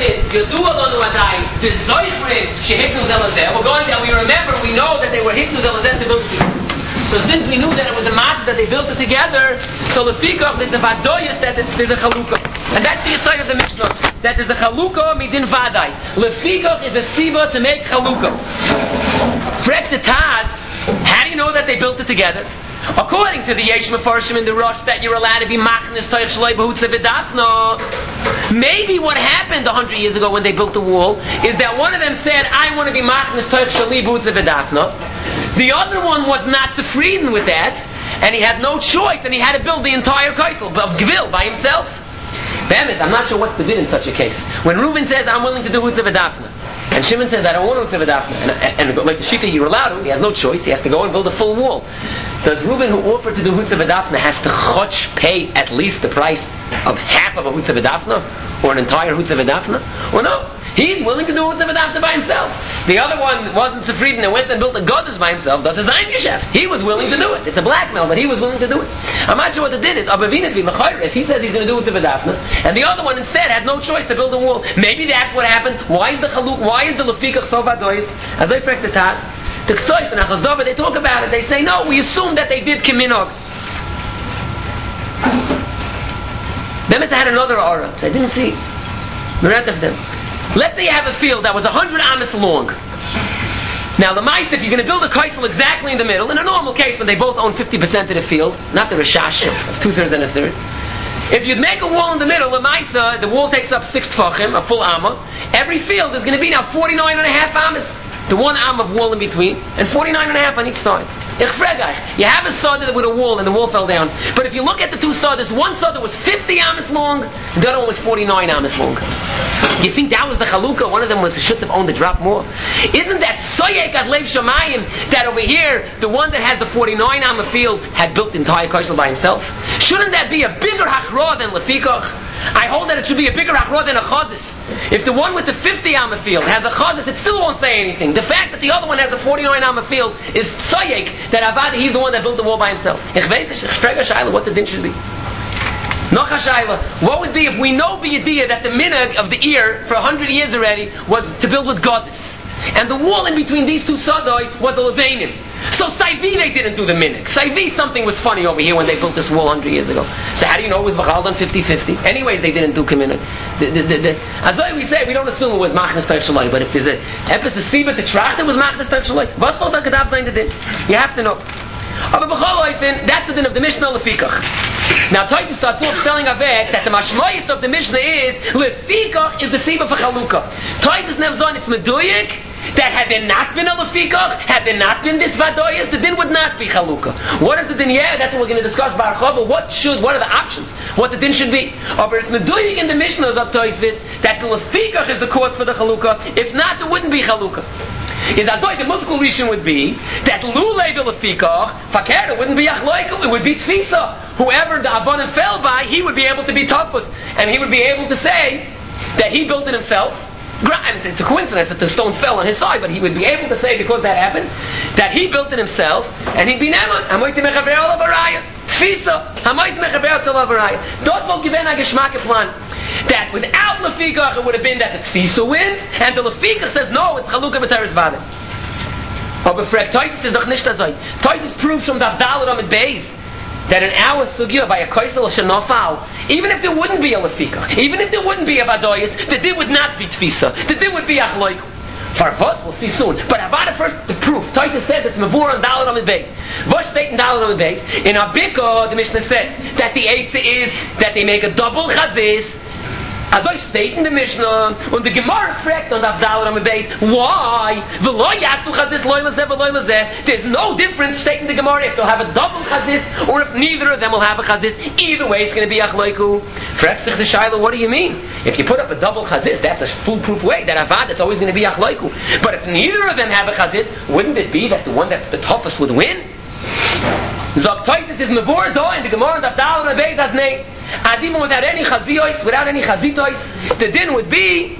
is Yadu Alonu Adai, the Zoifrim, Shehiknu Zelazeh. We're going there, we remember, we know that they were Hiknu Zelazeh to build it together. So since we knew that it was a matzah that they built it together, so Lefikach, there's a Vadoyas that there's a Chalukah. And that's the side of the Mishnah, that there's a Chalukah midin Vadai. Lefikach is a Siva to make Chalukah. Frek the Taz, how do you know that they built it together? According to the Yesh Mefarshim in the Rosh, that you're allowed to be machnes toich shloi behutze v'dafna. Maybe what happened 100 years ago when they built the wall is that one of them said, I want to be machnes toich shloi behutze v'dafna. The other one was not zufrieden with that, and he had no choice, and he had to build the entire kaisel of Gvil by himself. Be'emes, I'm not sure what's the din in such a case. When Reuven says, I'm willing to do hutze v'dafna, and Shimon says, I don't want to Tzivadafna. And like the Shita, you're allowed to. He has no choice. He has to go and build a full wall. Does Reuben, who offered to do Hutzavadafna, has to chotch pay at least the price of half of a Hutzavadafna? Or an entire Hutzavadafna? Or no? He's willing to do Hutzavadafna by himself. The other one wasn't Sefrieden and went and built a Goddess by himself. Does his Zayin Yeshef. He was willing to do it. It's a blackmail, but he was willing to do it. I'm not sure what the din is. If he says he's going to do Hutzavadafna, and the other one instead had no choice to build a wall, maybe that's what happened. Why is the Chaluk? Why is the Lefikach so vadois? As I frek the Taz, the Ksoif and Achaz Dova, they talk about it. They say, no, we assume that they did Kiminog. Them had another aura. I didn't see Merat of them. Let's say you have a field that was 100 amas long. Now the mice, if you're going to build a kaisel exactly in the middle, in a normal case when they both own 50% of the field, not the Rishash of 2/3 and 1/3, if you'd make a wall in the middle, the Maisa, the wall takes up 6 tfachim, a full amma. Every field is going to be now 49.5 amas. The 1 am of wall in between, and 49.5 on each side. You have a soda with a wall, and the wall fell down. But if you look at the two sodas, one soda was 50 amas long, and the other one was 49 amas long. You think that was the Chalukah? One of them should have owned a drop more. Isn't that Soyek at Lev Shamayim that over here, the one that has the 49 amma field had built the entire kaisel by himself? Shouldn't that be a bigger hachra than Lefikach? I hold that it should be a bigger hachra than a chazis. If the one with the 50 amma field has a chazis, it still won't say anything. The fact that the other one has a 49 amma field is Soyek that Avad, he's the one that built the wall by himself. Ich weiß nicht, ich frage Shaila what the din should be. Noch a Shaila, what would be if we know the idea that the minhag of the ear for 100 years already was to build with gozes, and the wall in between these two sadois was a levanim. So Saivi they didn't do the minhag. Saivi something was funny over here when they built this wall 100 years ago. So how do you know it was Bachal done 50-50? Anyways, they didn't do minhag. As we say, we don't assume it was Machnes Teich Shalai, but if there's a episode Siva to Tracht, it was Machnes Teich Shalai. Was fällt da Gedav sein the din? You have to know. Aber b'chol oifin, that's the din of the Mishnah Lefikach. Now Tosfos starts off telling Avek that the mashmoyis of the Mishnah is Lefikach is the Siva for Chalukah. Tosfos never on it's meduyik that had there not been a Lefikach, had there not been this Vadoyas, the din would not be Chalukah. What is the din? Yeah, that's what we're going to discuss. Bar Chava, what are the options? What the din should be? But it's meduyik in the Mishnahs of Tosfos that the Lefikach is the cause for the Chalukah. If not, there wouldn't be Chalukah. Is as though the musical reason would be that Lulei the Lefikach, Fakir, it wouldn't be Achloikel, it would be Tfisa. Whoever the Abonim fell by, he would be able to be Tafus, and he would be able to say that he built it himself. It's a coincidence that the stones fell on his side, but he would be able to say, because that happened, that he built it himself, and he'd be Neman. Hamoiti mechaber olav haraya. Tfisa. Hamoiti mechaber olav haraya. That's what given a geschmack plan. That without Lefikach, it would have been that the Tfisa wins, and the Lefikach says, no, it's Chalukah b'teres vada. Aber Frek, Tosfos is doch nicht azay. Tosfos proves from the Avdal Ramid Beis that in our sugya by a kaisel shenofal, even if there wouldn't be a Lefikach, even if there wouldn't be a Vadoyas, the din would not be Tfisa. The din would be Achloik. Farvos, we'll see soon. But about it first, the proof. Tosfos says it's Mavur on Dalet Ramid Beis. Vosh state in Dalet Ramid Beis. In Abika, the Mishnah says that the Eitzah is that they make a double chazis. As I state in the Mishnah, und the Gemara fragt on Avdal Ramid Beis, why? There's no difference stating the Gemara if they'll have a double chazis or if neither of them will have a chazis. Either way, it's going to be achloiku. Fragt sich the Shaila, what do you mean? If you put up a double chazis, that's a foolproof way. That avad, it's always going to be achloiku. But if neither of them have a chazis, wouldn't it be that the one that's the toughest would win? Zog Tosfos is mevor do in the Gemara of Avdal Ramid Beis as name. As even without any chaziyos, without any chazitois, the din would be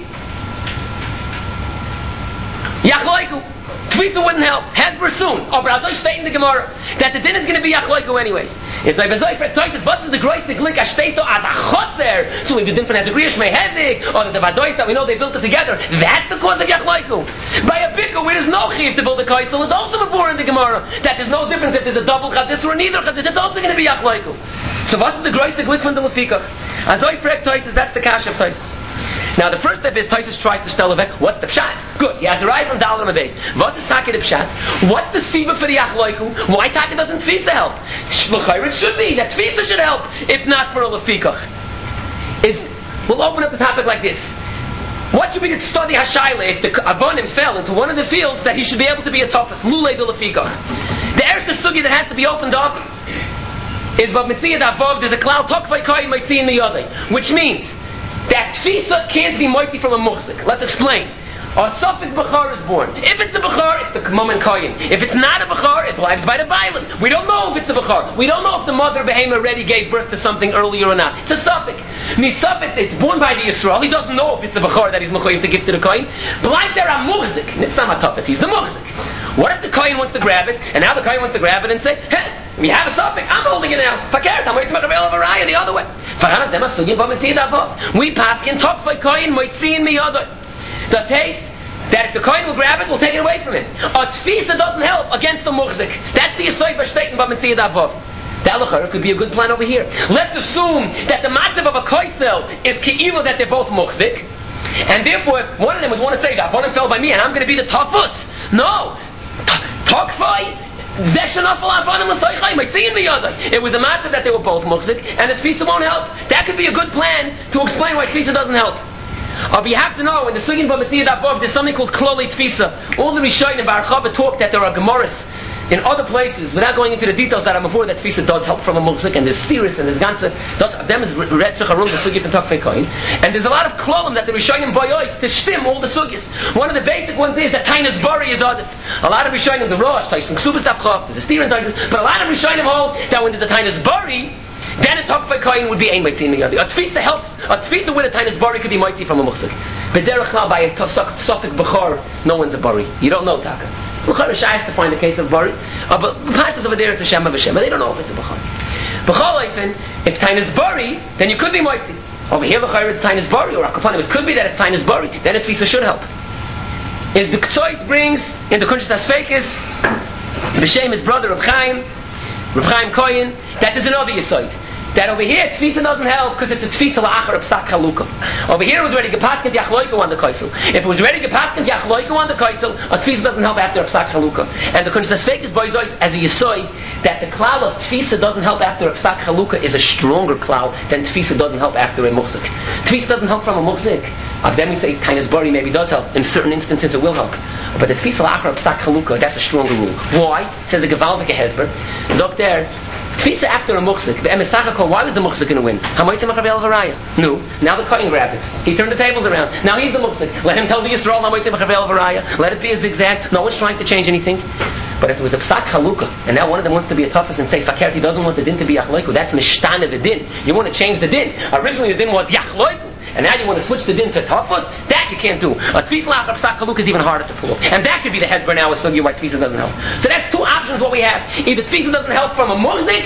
Yachloiku. Tfisa wouldn't help. Hezber soon. But as I state in the Gemara that the din is going to be Yachloiku anyways. It's like Bezoifret Toises, what is the Groisig Lik Ashteto as a Chotzer? So like the different as a Grish Mehezik, or the Vadois that we know they built it together. That's the cause of Yachloiku. By a Bikkur, where there's no Chiv to build a Kaisel, is also before in the Gemara. That there's no difference if there's a double Chazis or neither Chazis. It's also going to be Yachloiku. So what is the Groisig Lik from the Lefikach? Azoifret Toises, that's the Kash of Toises. Now the first step is Toises tries to tell Levek, what's the Pshat? Good, he has arrived from Dalar Mabez. What is Taka the Pshat? What's the Siva for the Yachloiku? Why Taka doesn't Tfisa help? Shluchayr it should be, that Tfisa should help, if not for a Lefikach. We'll open up the topic like this. What should we study Hashayla if the Avonim fell into one of the fields that he should be able to be a toughest? Lulei de Lefikach. The Erste Sugi that has to be opened up is Bab Mitziyad Avov, there's a cloud Tokvay Koyin Mitziyad Miyadai, which means that Tfisa can't be mighty from a Muchzik. Let's explain. A Suffolk Bechar is born. If it's the Bechar, it's the Kmum and Koyin. If it's not a Bechar, it lives by the Bailim. We don't know if it's a Bechar. We don't know if the mother Behema already gave birth to something earlier or not. It's a Suffolk. Misafik, it's born by the Yisrael. He doesn't know if it's the Bechar that he's Mechoyim to give to the Koyin. But like there are Muchzik. It's not Matafis, he's the Muchzik. What if the Koyin wants to grab it, and now the Koyin wants to grab it and say, hey, we have a Suffolk, I'm holding it now. Fakert, I'm waiting for the Rebbe of Araya the other way. We pass in Tokvay Koyin, Moitziin Miyadai. Das heißt, that if the Kohen will grab it, we'll take it away from him. A Tfisa doesn't help against the Muchzik. That's the Yisayt B'Shteiten B'Mitziyad Avov. That Lachar could be a good plan over here. Let's assume that the matzav of a Koisel is Ke'ilah that they're both Muchzik, and therefore one of them would want to say that one fell by me and I'm going to be the toughest. No. Tokfai. It was a matter that they were both muhzik, and the tfisa won't help. That could be a good plan to explain why tfisa doesn't help. But you have to know, in the Sugin B'Mitziyad Avov, there's something called Kloli Tfisa. All the Rishonim in Bar Chava talk that there are Gemaras in other places, without going into the details that are before, that Tfisa does help from a muhzik, and there's Stiris, and there's Ganze, them is Retzach Harun, the Sugi from Tokfei Koyin. And there's a lot of Klolim that the Rishonim boyois to stim all the Sugis. One of the basic ones is that Tainas Bari is Adif. A lot of Rishonim, the Rosh, Taising Ksubas Davchav, there's a Stir in Taising, but a lot of Rishonim hold that when there's a Tainas Bari, then a Tokfei Koyin would be Ein Meitzin Miyadi. A Tfisa helps. A Tfisa with a Tainas Bari could be Mighty from a Muhzik. But Derech Klal by a Suffolk Bechor, no one's a Bari. You don't know Taka. Bechor is shy to find the case of Bari. But the passages over there it's a Shem of Hashem, but they don't know if it's a Bechor. Bechor Leifen, if Tainas Bari, then you could be Mighty. Over here Bechor it's Tainas Bari, or Akapanim, it could be that it's Tainas Bari. Then a Tfisa should help. Is the Ksois brings in the Kunshas HaSfeikis, the Shem his brother Reb Chaim Koyin, that there's another Yesod. That over here, Tfisa doesn't help because it's a Tfisa la'achar psak haluka. Over here it was ready to paskent Yachloiku on the Kaisel. If it was ready to paskent Yachloiku on the Kaisel, a Tfisa doesn't help after a psak haluka. And the Kunshas HaSfeikis boizois as a Yesod that the klal of Tfisa doesn't help after a psak haluka is a stronger klal than Tfisa doesn't help after a muhzik. Tfisa doesn't help from a muhzik. Of them we say Tainas Bari maybe does help. In certain instances it will help. But the Tfisa la'achar psak haluka, that's a stronger rule. Why? It says a Gewaldige Hezber. Zok there, Tfisa after a muhzik, why was the muhzik going to win? No. Now the Kohen grabbed it. He turned the tables around. Now he's the muhzik. Let him tell the Yisrael, let it be a zigzag. No one's trying to change anything. But if it was a psak haluka, and now one of them wants to be a toughest and say, Fakert, he doesn't want the din to be yachloiku, that's mishtana the din. You want to change the din. Originally the din was yachloiku, and now you want to switch the din to toughest, that you can't do. A tfisa la'achar psak haluka is even harder to pull. And that could be the hezber now, a sugi why tfisa doesn't help. So that's two options what we have. Either tfisa doesn't help from a muhzik,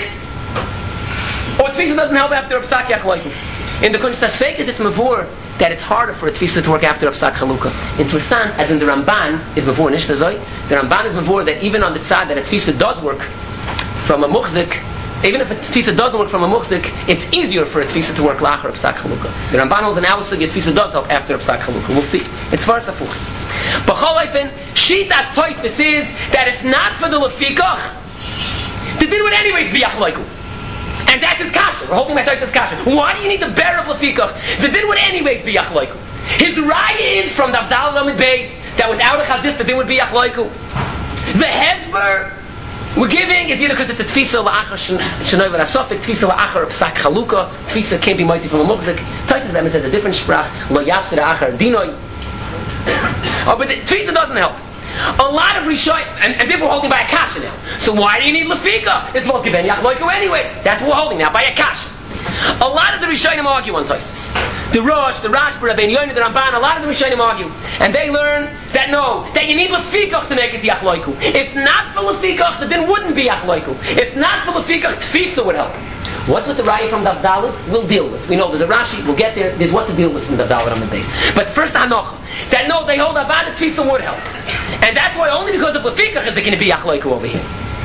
or tfisa doesn't help after a psak yachloiku. In the Kunshas HaSfeikis it's mavur that it's harder for a tfisa to work after a psak haluka. In Tursan, as in the Ramban, is mavur nishtazoi. The Ramban is mavur that even on the tzad that a tfisa does work from a muhzik, even if a tfisa doesn't work from a muhzik, it's easier for a tfisa to work la'achar a psak haluka. The Ramban holds an avosig, a tfisa does help after a psak haluka. We'll see. It's far safuchas. But Cholaifin, Shitas Toisvis is that if not for the lefikach, the din would anyways be yachloiku. And that is kasha. We're holding my Toisvis kasha. Why do you need the bear of lefikach? The din would anyways be yachloiku. His raya is from the Avdal Lamed Beis that without a chazis the din would be yachloiku. The hezber we're giving is either because it's a tfisa la'achar shenoi v'rasofik, tfisa la'achar psak haluka, tfisa can't be mighty from a muhzik. Toisvis Bemis says a different sprach, lo yafsir achar dinoi. But the tfisa doesn't help. A lot of Rishonim, and therefore holding by a kasha now. So why do you need lefika? It's what given yachloiku anyways. That's what we're holding now by a kasha. A lot of the Rishonim argue on Tosfos. The Rosh, the Rashba, Rabbeinu Yonah, the Ramban, a lot of the Rishonim argue. And they learn that no, that you need Lefikach to make it Yachloiku. If not for Lefikach, the din wouldn't be Yachloiku. If not for Lefikach, Tfisa would help. What's with the Raya from Daf Dalet? We'll deal with. We know there's a Rashi, we'll get there. There's what to deal with from Daf Dalet on the base. But first Hanocha. That no, they hold Avad Tfisa would help. And that's why only because of Lefikach is it going to be Yachloiku over here.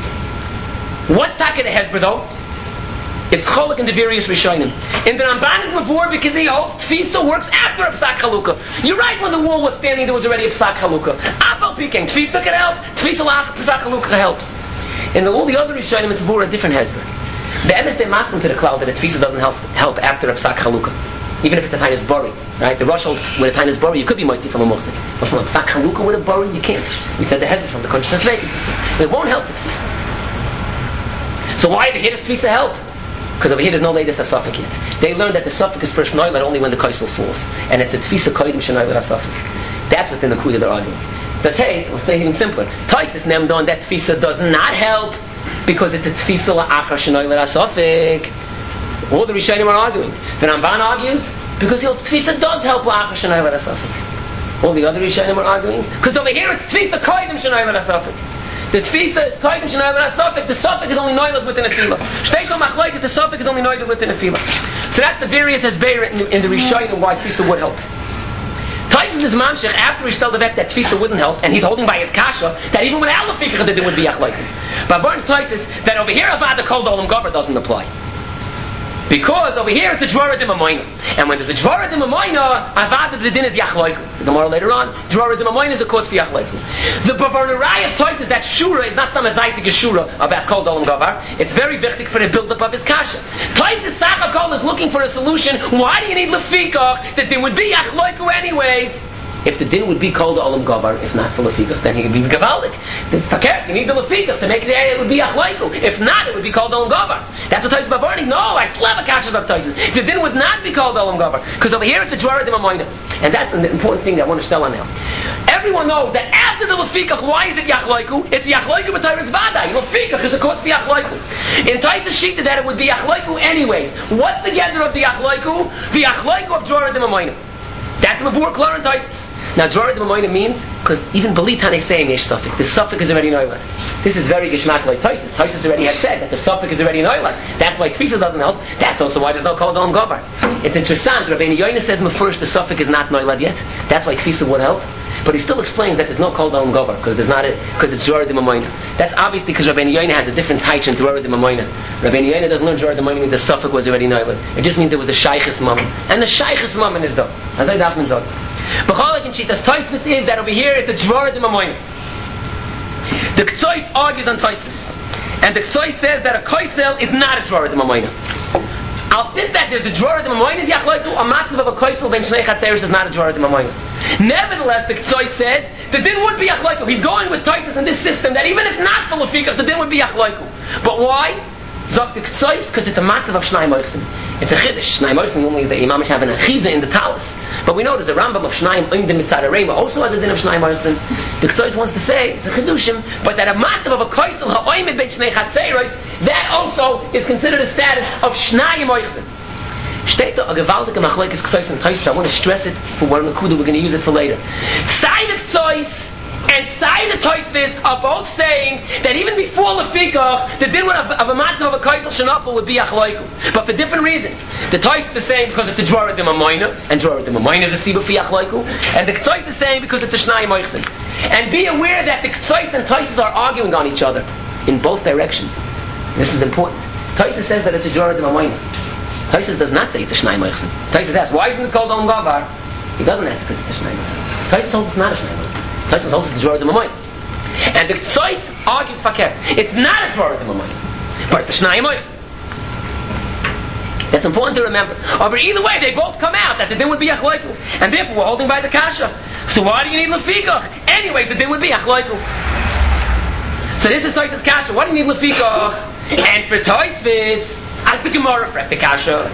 What's Taka the Hezbollah though? It's Cholok in the various Rishonim. In the Ramban is Mavur because he holds Tfisa works after a Psak Chalukah. You're right, when the wall was standing there was already a Psak Chalukah. Afal Peking, Tfisa can help, Tfisa Lach, Psak Chalukah helps. In all the other Rishonim it's Mavur a different Hezbollah. The Emes they mask to the cloud that a Tfisa doesn't help after a Psak Chalukah. Even if it's a Tainis Bori. Right? The Rosh holds with a Tainis Bori you could be Moitzi from a Mochzik. But from a Psak Chalukah with a Bori you can't. We said the Hezbollah from the consciousness Vegas. It won't help the Tfisa. So why the here does Tfisa help? Because over here there's no latest Asafik yet. They learned that the Safik is first Noilat only when the Kaisel falls. And it's a Tfisa Koidim Shenoilat Asafik. That's within the Kuda they're arguing. But hey, we'll say even simpler. Taisis Nemdon, that Tfisa does not help because it's a Tfisa La'achar Shenoilat Asafik. All the Rishonim are arguing. The Ramban argues because he holds Tfisa does help La'achar Shenoilat Asafik. All the other Rishonim are arguing because over here it's Tfisa Koidim Shenoilat Asafik. The Tfisa is Koidim Shenoilat Asafik. The Safik is only Noilat within a Fila. Shteiko Machlokes, the Safik is only Noilat within a Fila. So that's the various Hezbollah in the Rishonim why Tfisa would help. Taisus is Mamshech after he told the vet that Tfisa wouldn't help, and he's holding by his kasha that even without the Fikr that it would be Yachloiku. But Barnes Taisus that over here Avad the Kol Olam Gover doesn't apply. Because over here it's a Dvora Dimamoina. And when there's a Dvora Dimamoina, Avad the din is Yachloiku. It's a Gemara later on. Dvora Dimamoina is a cause for Yachloiku. The Bavarnarai of Toys is that Shura is not some Azaitik Shura about Kol Dolam Gavar. It's very wichtig for the build-up of his Kasha. Toys is Sakakol is looking for a solution. Why do you need Lefikach? That there would be Yachloiku anyways. If the din would be called Olam Gavar, if not for Lefikach, then he would be Gavaldik. You need the Lefikach to make the area it would be Yachloiku. If not, it would be called Olam Gavar. That's what Tosis Bavarni. No, I still have a Kashas of Tosis. The din would not be called Olam Gavar. Because over here it's a Dvara Dimamoina. And that's an important thing that I want to tell on now. Everyone knows that after the Lefikach, why is it Yachloiku? It's Yachloiku with Tyrus Vadai. Lefikach is a cause for Yachloiku. In Tosis Shita that it would be Yachloiku anyways. What's the gather of the Yachloiku? The Yachloiku of Dvara Dimamoina. That's Mavur Klor and Tosis. Now, Dvora Dimamoina means, because even Belitan is saying Yesh Safik, the Safik is already Noilat. This is very Gishmak like Tosis. Tosis already had said that the Safik is already Noilat. That's why Tfisa doesn't help. That's also why there's no Kol Dolam Gavar. It's interesting. Rabbeinu Yonah says first the Safik is not Noilat yet. That's why Tfisa would help. But he still explains that there's no Kol Dolam Gavar because there's not because it's Dvora Dimamoina. That's obviously because Rabbeinu Yonah has a different type than Dvora Dimamoina. Rabbeinu Yonah doesn't learn Dvora Dimamoina means the Safik was already Noilat. It just means there was a Shaykhis Mammon. And the Shaykhis Mammon is done. As I Dafman Zod. B'cholek and Shitas Tosfos is that over here it's a Dvora Dimamoina. The Ktsois argues on Tosfos, and the Ktsois says that a Koisel is not a Dvora Dimamoina. I'll fit that there's a Dvora Dimamoina is Yachloiku, a matzav of a Koisel ben Shnei Chatzeris is not a Dvora Dimamoina. Nevertheless, the Ktsois says the din would be Yachloiku. He's going with Tosfos in this system that even if not for Lefikach, the din would be Yachloiku. But why? Zok the Ktsois, because it's a matzav of Shnai Moichsim. It's a Chiddush. Shnai Moichsim normally is the Imam have an Achiza in the talus. But we know there's a Rambam of Shnai Oimdim Mitzad Reima also has a din of Shnai Moichsim. The Ktsois wants to say it's a Chidushim, but that a matzav of a Koisel ha'oimid ben Shnei Chatzeros, that also is considered a status of Shnai Moichsim. Steht da a gewaltige Machlokes Ktsois and Tosfos. I want to stress it for one Nakuda. We're going to use it for later. Side of Ktsois and side of Tosfos are both saying that even before Lefikach, the din of a matzav of a Kaisel Shenafel would be Yachloiku. But for different reasons. The Tosfos is saying because it's a Dvora Dimamoina, and Dvora Dimamoina is a Siba for Yachloiku. And the Ktsois is saying because it's a Shnai Moichsim. And be aware that the Ktsois and Tosfos are arguing on each other in both directions. This is important. Tosfos says that it's a Dvora Dimamoina. Tosfos does not say it's a Shnai Moichsim. Tosfos asks, why isn't it called Olam Gavar? He doesn't answer because it's a Shnai Moichsim. Tosfos holds it's not a Shnai Moichsim. Tosfos holds it's a Dvora Dimamoina. And the Ktsois argues Fakir. It's not a Dvora Dimamoina, but it's a Shnai Moichsim. That's important to remember. But either way, they both come out that the din would be Yachloiku. And therefore we're holding by the Kasha. So why do you need Lefikach? Anyways, the din would be Yachloiku. So this is Tosfos Kasha. Why do you need Lefikach? And for Tosfos, as the Gemara fret the Kasha.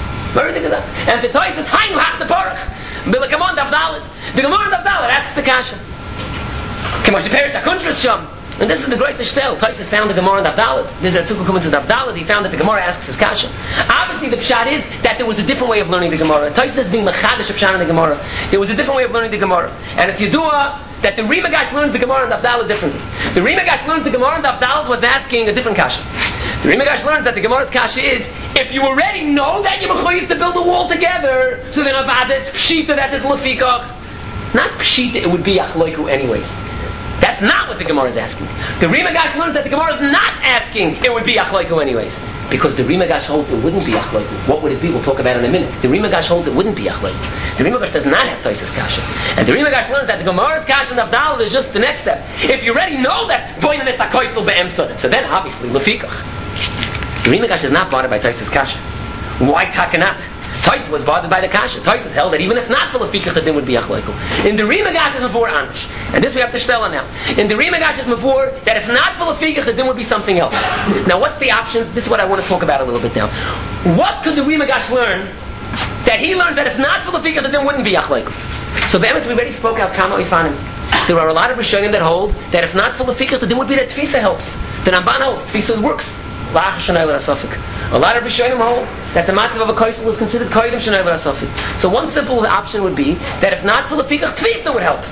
And for Tosfos, Hainu Hach the Parach. Bilakamon Daf Dalet. The Gemara Daf Dalet asks the Kasha. Kemosh Perish HaKuntras Sham. And this is the greatest shtel. Taisus found the Gemara in Daf Daled. Visit Tzukah comes in Daf Daled. He found that the Gemara asks his kasha. Obviously, the pshat is that there was a different way of learning the Gemara. Taisus is being mechadish of pshat in the Gemara. There was a different way of learning the Gemara, and it's Yedua that the Rimagash learns the Gemara in Daf Daled differently. The Rimagash learns the Gemara in Daf Daled was asking a different kasha. The Rimagash learns that the Gemara's kasha is if you already know that you're mechuyev to build a wall together, so then avada it's pshita that is lefikach. Not pshita, it would be achloiku anyways. That's not what the Gemara is asking. The Rimagash learns that the Gemara is not asking it would be achloiku anyways. Because the Rimagash holds it wouldn't be achloiku. What would it be? We'll talk about it in a minute. The Rimagash holds it wouldn't be achloiku. The Rimagash does not have Taisus kasha. And the Rimagash learns that the Gemara's kasha in Avdal is just the next step. If you already know that boinan is takoisel be'emsa, so then obviously lefikach. The Rimagash is not bothered by Taisus kasha. Why takanat? Taisus was bothered by the kasha. Taisus held that even if not for lefikach, the din would be achloiku. In the Rimagash is mavur anish, and this we have to shtel on now. In the Rimagash is mavur that if not for lefikach, the din would be something else. Now, what's the option? This is what I want to talk about a little bit now. What could the Rimagash learn that he learns that if not for lefikach, the din wouldn't be achloiku? So, be'emes, we already spoke out kama ifanim. There are a lot of Rishonim that hold that if not for lefikach, the din would be that tfisa helps. The Ramban holds tfisa works. A lot of Rishonim hold that the matzav of a koisel is considered koidim shenai l'asafik. So one simple option would be that if not for lefikach, tfisa would help.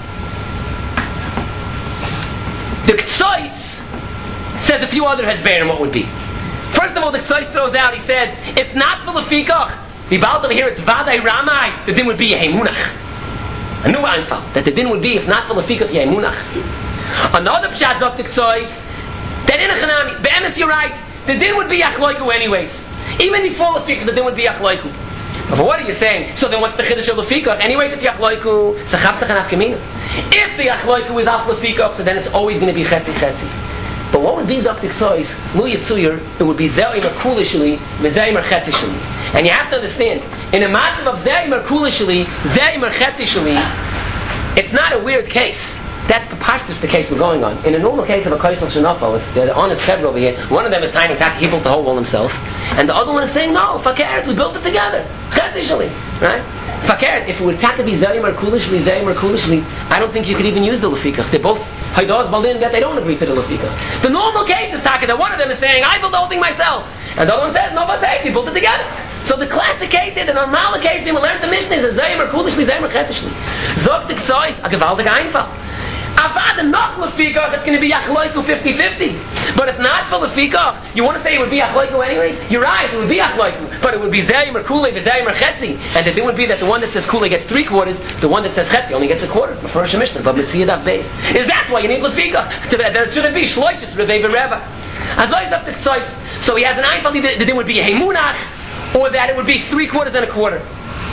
The Ktsois says a few other hesberim what would be. First of all, the Ktsois throws out, he says, if not for lefikach, the Baal over here, it's vadai ramai, the din would be yemunach. A new anfal, that the din would be, if not for lefikach, yemunach. Another pshat of the Ktsois, that in a chanami, be'emes you're right, the din would be achloiku anyways. Even before lefikach, the din would be achloiku. But what are you saying? So then what's the chiddush of lefikach? Anyway, it's achloiku, sachabtzach and afkamina. If the achloiku is as lefikach, so then it's always going to be chetzi chetzi. But what would be zok tiksois? Lu yitzuyir, it would be ze'imer kulishli, veze'imer chetzishli. And you have to understand, in a matzav of ze'imer kulishli, ze'imer chetzishli, it's not a weird case. That's preposterous, the case we're going on. In a normal case of a koisel shenafal, if the honest federal over here, one of them is tiny tak he built the whole wall himself, and the other one is saying, no, fakert, we built it together. Chetzishli. Right? Fakert, if it would tak to be zeim or kulishli, I don't think you could even use the lefikach. They're both haidos balin that they don't agree to the lefikach. The normal case is taka that one of them is saying, I built the whole thing myself. And the other one says, no, we built it together. So the classic case here, the normal case, we learn the Mishnah is a zeim or kulishli, zeim or chetzishli. Zog the ktsois, a gewaltig einfach. Avada not lefikach, it's going to be achloiku 50-50. But if not for lefikach, you want to say it would be achloiku anyways? You're right, it would be achloiku, but it would be zeim or kulei, zeim or chetzi, and the thing would be that the one that says kulei gets 3/4, the one that says chetzi only gets 1/4. The first Mishnah, but mitziyad av base. Is that's why you need lefikach? That it shouldn't be shloishis revei v'reva. Azoi up the tzois. So he has an einfali that the thing would be a hemunach, or that it would be 3/4 and 1/4.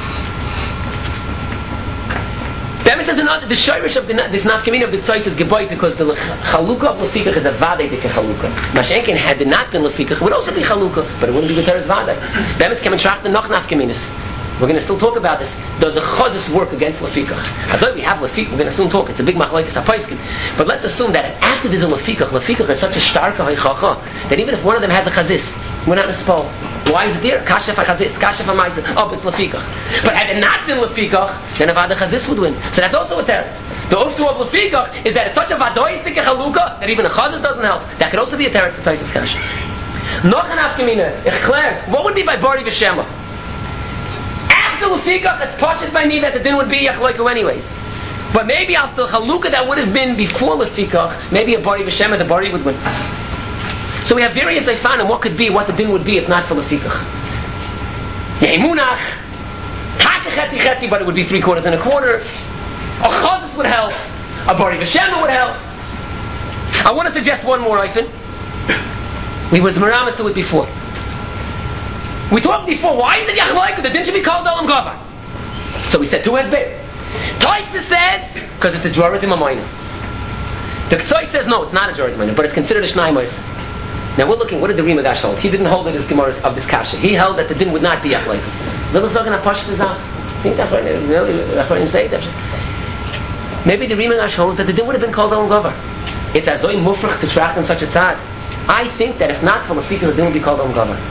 That says another, the shirish of this nafkamina of the tzois is geboit because the chalukah of lefikach is a vadei dike chalukah. Mashenkin had it not been lefikach, it would also be chalukah, but it wouldn't be the teres vadei. That is kemen shrachten noch nafkaminas. We're going to still talk about this. Does a chazis work against lefikach? As though we have lefikach, we're going to soon talk. It's a big machlokes hapaiskin. But let's assume that after there's a lefikach is such a starka haichacha that even if one of them has a chazis, we're not in a spol. Why is it there? Kasha for chazis, kasha for ma'aser. Oh, it's lefikach. But had it not been lefikach, then a vada chazis would win. So that's also a teretz. The uftu of lefikach is that it's such a vadoistic chalukah that even a chazis doesn't help. That could also be a teretz to Taisus kasha. Noch an afkamina. Echkler. What would be by bari v'shema? After lefikach, it's poshut by me that the din would be achloiku anyways. But maybe I'll still chalukah that would have been before lefikach. Maybe a bari v'shema, the bari would win. So we have various eifanim what could be, what the din would be if not for lefikach. Yemunach, taka chetzi, but it would be 3/4 and 1/4. A chazis would help. A bari v'shema would help. I want to suggest one more eifin. We was meramis to it before. We talked before. Why is it yachloiku? The din should be called olam gava. So we said two hesber. Taisus says because it's the Jorah D'Mamayna. The Ktsois says no, it's not a Jorah D'Mamayna, but it's considered a Shnai Mois. Now we're looking, what did the Rimagash hold? He didn't hold it as Gemara of this kasha. He held that the din would not be achloiku. Little Zogan HaPashut is I think that's what him say. Maybe the Rimagash holds that the din would have been called olam gava. It's azoi mufrach to tracht in such a tzad. I think that if not for lefikach, the din would be called olam gava.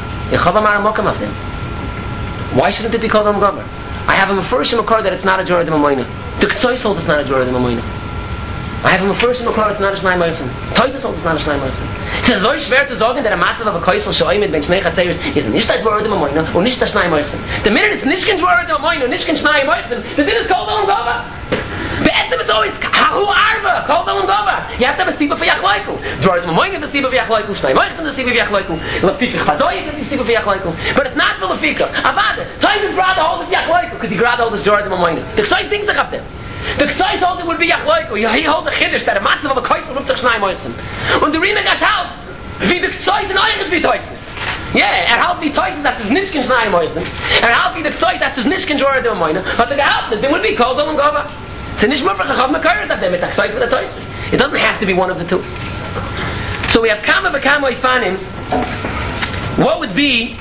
Why shouldn't it be called olam gava? I have a mefurish in Makar that it's not a Jorah D'Mamayna. The Ktsois holds it's not a Jorah D'Mamayna. I have a first in the car, it's not a Shnai Moichsen. Toises holds it's not a Shnai Moichsen. Es ist so schwer zu sagen, that a Matzav of a Kaisel Shoimid ben Shnei Chatzeres is nicht ein Dvorer dem Amoina und nicht der Shnai Moichsen. The minute it's nicht kein Dvorer dem Amoina und nicht kein Shnai Moichsen, the din is called on Gova. Be'etzim it's always Hahu Arva, called on Gova. You have to have a Siba for Yachloiku. Dvorer dem Amoina is a Siba for Yachloiku, Shnai Moichsen is a Siba for Yachloiku, Lefikach Chadoy is a Siba for Yachloiku. But it's not for Lefikach. Avada, Toises brother holds Yachloiku because he grad holds Dvorer dem Amoina. The Chsois thinks sich up there. The Ksai told it would be Yachloiku. He holds a Chiddush that a Matzav of a Kaisel ruft sich Shnai Moichsen. Und der Rimegash halt, wie the Ksai in Eiches wie Toises. Yeah, halt wie Toises, das ist nicht kein Shnai Moichsen. Halt wie the Ksai, das ist nicht kein Jorah dem Amoina. Hat gehalten, then would be called Olam Gova. So nicht mehr verkauft Mekaris of them, it's the Ksai for the Toises. It doesn't have to be one of the two. So we have Kama B'Kama Ifanim. What would be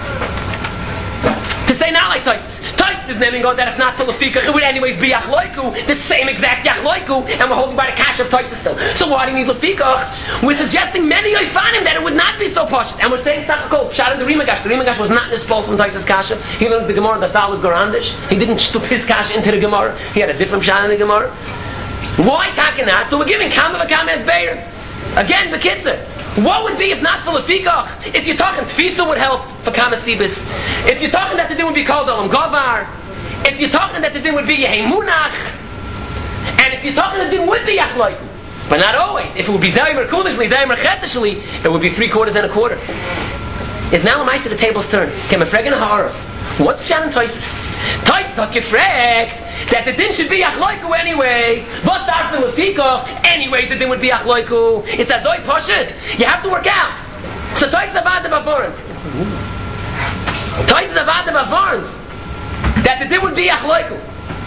to say not like Toises? Toises is naming on that if not for Lefikach, it would anyways be Yachloiku, the same exact Yachloiku, and we're holding by the cash of Toises still. So why do you need Lefikach? We're suggesting many Oifanim that it would not be so posh. And we're saying Sachakol, Pshat in the Rimegash. The Rimegash was not nispol from Toises Kasha. He learns the Gemara, the Talmud Gorandish. He didn't stup his Kasha into the Gemara. He had a different Pshat in the Gemara. Why talking that? So we're giving Kama V'Kama as Beir. Again, the Kitzer. What would be if not for Lefikach? If you're talking Tfisa would help for Kama Sibis. If you're talking that the din would be called Olam Govar. If you're talking that the din would be Yehemunach. And if you're talking that the din would be Yachloiku. But not always. If it would be Zaymer Kulishli, Zaymer Chetzishli, it would be 3/4 and a quarter. Is now a mice to the table's turn. Came a frag and a horror. What's Pshat and Toises? Toises hat gefragt that the din should be Yachloiku anyways. What's that for Lefikach? Anyways, the din would be Yachloiku. It's a Zoy Poshet. You have to work out. So Toises avad the Bavorans. Toises avad the Bavorans. That the din would be Yachloiku.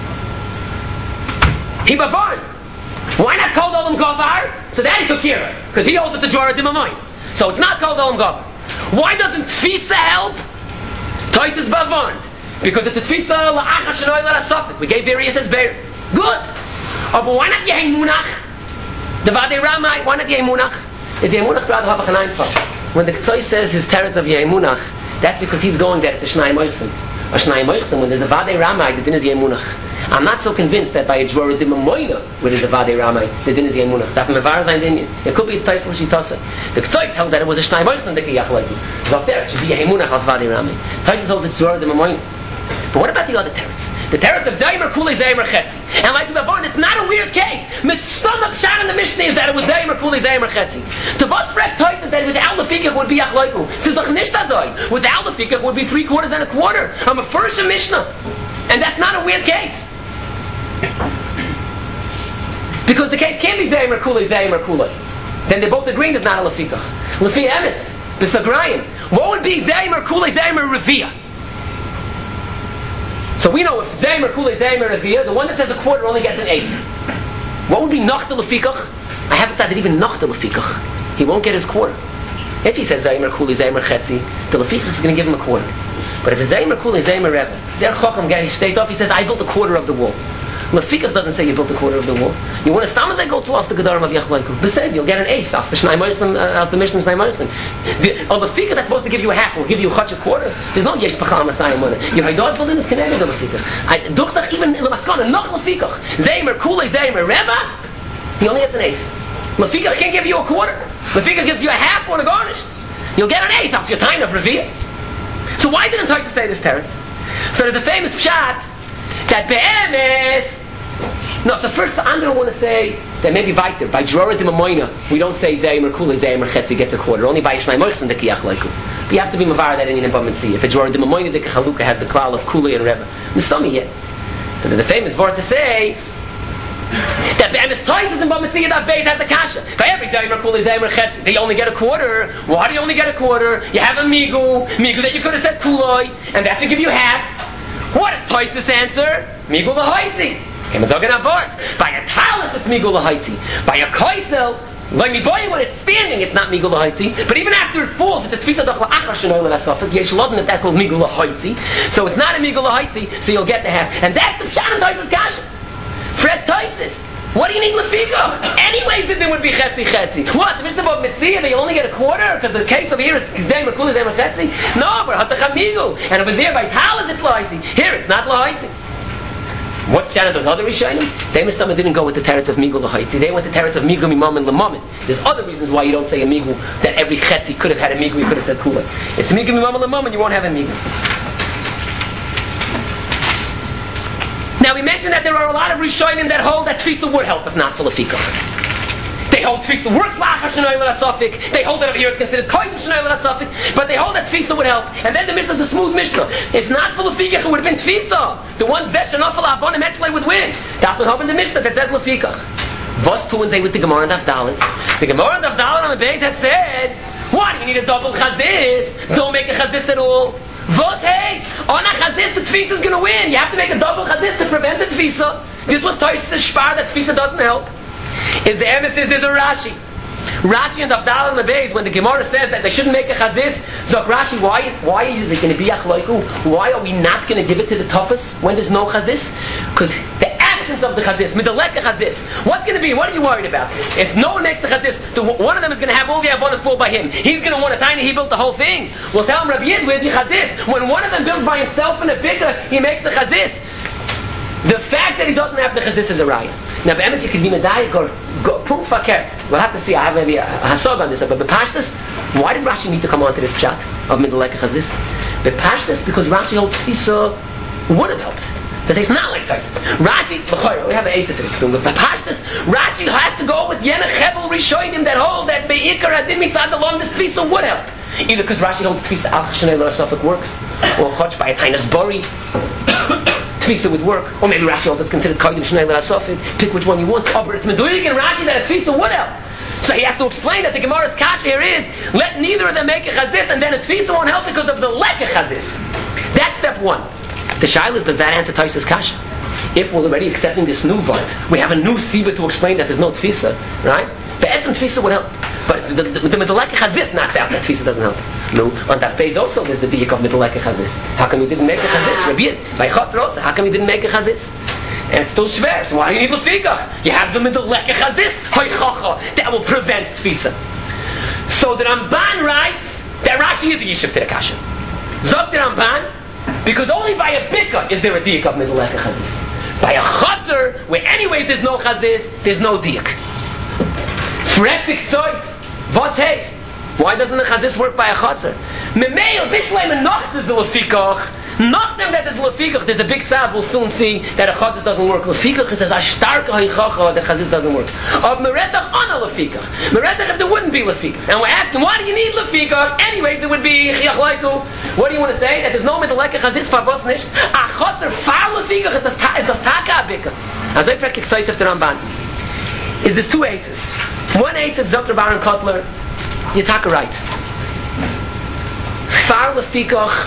He Bavorans. Why not called Olam Govar? So that he took care of. Because he holds it's a Jorah Dimamoin. So it's not called Olam Govar. Why doesn't Tfisa help? Toises Bavorans. Because it's a Tfisa la'acha shenoi l'asafik. We gave various as Beir. Good. Oh, but why not Yehemunach? The Vadei Ramai, why not Yehemunach? Is Yehemunach rather have a Chanayinfah? When the Ksoi says his teretz of Yehemunach, that's because he's going there to Shnai Moichsen. A Shnai Moichsen, when there's a Vadei Ramai, the din is Yehemunach. I'm not so convinced that by a Dvorah Dimamoina, where there's a Vadei Ramai, the din is Yehemunach. That from Mevar Zayin Dinyan. It could be a Tois L'Shitasa. The Ktsois held that it was a Shnai Moichsen that Yachloiku. It's up there, it should be Yehemunach as Vadei Ramai. Tois holds it's Dvorah Dimamoina. But what about the other teretz? The teretz of Zaymer Kulei Zaymer Chetzi. And like the Bavorn, it's not a weird case. Mistamach Pshat in the Mishnah is that it was Zaymer Kulei Zaymer Chetzi. To what Frek Tois is that without the Fikach would be Yachloiku. Says doch nicht azoi. Without the Fikach would be 3/4 and a quarter. I'm a first in Mishnah. And that's not a weird case. Because the case can't be Zaymer Kulei Zaymer Kulei. Then they both agreeing it's not a Lefikach. Lefi Emes, the Sagrayim. What would be Zaymer Kulei Zaymer Revia? So we know if Zaymer Kulei Zaymer Revia, the one that says a quarter only gets an eighth. What would be Nachta Lefikach? I haven't said that even Nachta Lefikach. He won't get his quarter. If he says Zaymer Kulei Zaymer Chetzi, the Lefikach is going to give him a quarter. But if it's Zaymer Kulei Zaymer Rebbe, their Chacham gets state off, he says, I built a quarter of the wall. Lefikach doesn't say you built a quarter of the wall. You want to stam as I go to us the Gedarim of Yachloiku. Besed, you'll get an eighth. That's the Shnai Moichsen, out the Mishnah Shnai Moichsen. The Lefikach that's supposed to give you a half will give you a quarter. There's no Yesh Pachal Masayim on it. Your Haidot building is connected to Lefikach. Duchsach even in the Maskana, noch Lefikach. Zaymer Kulei Zaymer Rebbe, he only gets an eighth. Lefikach can't give you a quarter. Lefikach gives you a half or a garnished. You'll get an eighth. That's your time of Revia. So why didn't Toisa say this teretz? So there's a famous pshat that be'emes. No, so first Andrew want to say that maybe weiter by Drora Dimamoina we don't say Zaymer Kulei Zaymer Chetzi gets a quarter. Only by Shnai Moichsen the Yachloiku. But you have to be mavar that in Bam see. If it's Drora Dimamoina the Chalukah has the klal of Kulei and Rebbe. Mistami yet. So there's a famous word to say that be'emes Toises in Bam see that Beit has the kasha. For every Zaymer Kulei Zaymer Chetzi they only get a quarter. Why do you only get a quarter? You have a migu that you could have said Kulei, and that should give you half. What is Toises' answer? Migu l'hoitzi. By a talus it's Migul Lahaitzi. By a koisel, like me boy when it's standing it's not Migul Lahaitzi. But even after it falls it's a tfisa doch la'achar shenoy l'asafik. Yesh lodin that that's called Migul Lahaitzi. So it's not a Migul Lahaitzi, so you'll get the half. And that's the Pshat and Toises Kasha. Fred Toises. What do you need Lefika? Anyways the din would be Chetzi. What? The Mishnah about Mitzvah that you only get a quarter? Because the case over here is Zaymer Kulei Zaymer Chetzi? No, but Hatach Migul. And over there by talus it's Lahaitzi. Here it's not Lahaitzi. What's Pshat those other Rishonim? They didn't go with the teretz of Migul l'Haitzi. They went the teretz of Migul Mimam and Lamamid. There's other reasons why you don't say a Migul, that every Chetzi could have had a Migul, you could have said Kula. It's Migul Mimam and Lamamid, you won't have a Migul. Now we mentioned that there are a lot of Rishonim that hold that Tfisa would help if not for Lefikach. They hold Tfisa works la'achar shenoi l'asafik. They hold that over here it's considered koyim shenoi l'asafik. But they hold that Tfisa would help. And then the Mishnah is a smooth Mishnah. If not for Lefikach, it would have been Tfisa. The one zesh and afal avonim etzlei would win. That would have been the Mishnah that says Lefikach. Vos tu and they with the Gemara and Avdalit. The Gemara and Avdalit on the base had said, what, you need a double chazis? Don't make a chazis at all. Vos heis, on a chazis the Tfisa is going to win. You have to make a double chazis to prevent the Tfisa. This was Tosh's shpar that Tfisa doesn't help. Is the emes there's a Rashi. Rashi and Avdal and the base, when the Gemara says that they shouldn't make a chazis, Zok Rashi, why is it going to be achloiku? Why are we not going to give it to the toughest when there's no chazis? Because the absence of the chazis, midalek chazis, what's going to be? What are you worried about? If no one makes the chazis, one of them is going to have all the avodah fall by him. He's going to want a tiny, he built the whole thing. We'll tell him, Rabbi Yid, where's the chazis? When one of them builds by himself in a bigger, he makes the chazis. The fact that he doesn't have the chazis is a raya. Now, the emes you can be medayik or punkt fakir. We'll have to see. I have maybe a hasog on this. But the pashtas, why did Rashi need to come onto this pshat of midalek chazis? The pashtas because Rashi holds tfisa would have helped. But it's not like Taisus. Rashi, we have an eitzah to this soon. But the pashtas, Rashi has to go with Yenach Hevel Rishonim that hold that beikar adin mitzad along this tfisa would help. Either because Rashi holds tfisa al chashanei l'asafik works, or chotch by a tainas bori. Tfisa would work, or maybe Rashi holds it's considered kodim shnei l'asafik. Pick which one you want. Oh, but it's medulik and Rashi that a tfisa would help. So he has to explain that the Gemara's kasha here is let neither of them make a chazis, and then a tfisa won't help because of the lack of chazis. That's step one. The shaila is, does that answer Taisa's kasha? If we're already accepting this new vod, we have a new siba to explain that there's no tfisa, right? The etzem tfisa would help, but the midalek chazis knocks out that tfisa doesn't help. No, on that phase also there's the diak of midalek chazis. How come you didn't make a chazis? Rabbi Yid, by chotzer also, how come you didn't make a chazis? And it's still shver, so why do you need lefikach? You have the midalek chazis, hoichacha, that will prevent tfisa. So the Ramban writes that Rashi is a yishuv to the kasha. Zok the Ramban, because only by a bika is there a diak of midalek chazis. By a chotzer, where anyway there's no chazis, there's no diak. Frektik tzois, vos heis. Why doesn't the chazis work by a chotzer? Memeil bishleim and nocht is the lefikach. Not them that is lefikach. There's a big tzad. We'll soon see that a chazis doesn't work. Lefikach is as a starka hoichacha. The chazis doesn't work. Of meretach on a lefikach. Meretach if there wouldn't be lefikach. And we're asking, why do you need lefikach? Anyways, it would be chiachlaiku. What do you want to say? That there's no midalek chazis favos nicht. A chotzer far lefikach is das taka abika. As I frekik soisef the Ramban. Is there's two eitzes. One eitzes is Dr. Baron Kotler. You're taka right. Far lefikach